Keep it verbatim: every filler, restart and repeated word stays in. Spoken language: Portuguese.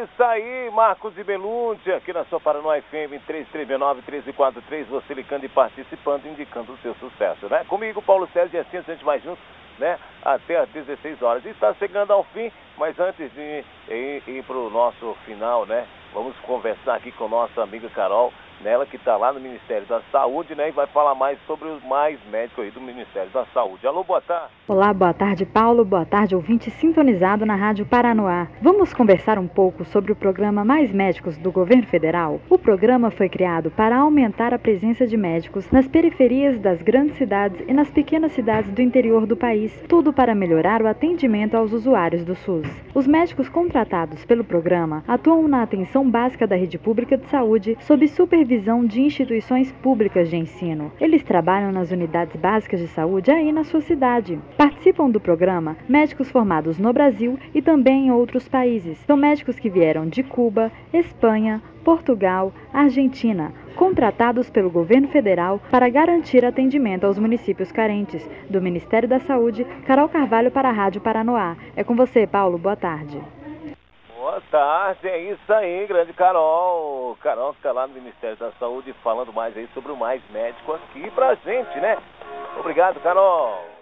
isso aí, Marcos e Belúndia, aqui na sua Paranoá F M três três nove, três quatro três, você ligando e participando, indicando o seu sucesso, né? Comigo, Paulo César, e assim a gente vai juntos, né? Até às dezesseis horas. E está chegando ao fim, mas antes de ir, ir, ir para o nosso final, né? Vamos conversar aqui com nossa amiga Carol, nela que está lá no Ministério da Saúde, né? E vai falar mais sobre os mais médicos aí do Ministério da Saúde. Alô, boa tarde. Olá, boa tarde, Paulo. Boa tarde, ouvinte sintonizado na Rádio Paranoá. Vamos conversar um pouco sobre o programa Mais Médicos do Governo Federal? O programa foi criado para aumentar a presença de médicos nas periferias das grandes cidades e nas pequenas cidades do interior do país, tudo para melhorar o atendimento aos usuários do SUS. Os médicos contratados pelo programa atuam na atenção básica da rede pública de saúde sob supervisão de instituições públicas de ensino. Eles trabalham nas unidades básicas de saúde aí na sua cidade. Participam do programa médicos formados no Brasil e também em outros países. São médicos que vieram de Cuba, Espanha, Portugal, Argentina, contratados pelo governo federal para garantir atendimento aos municípios carentes. Do Ministério da Saúde, Carol Carvalho para a Rádio Paranoá. É com você, Paulo. Boa tarde. Boa tarde, é isso aí, grande Carol. Carol que está lá no Ministério da Saúde falando mais aí sobre o Mais Médico aqui pra gente, né? Obrigado, Carol.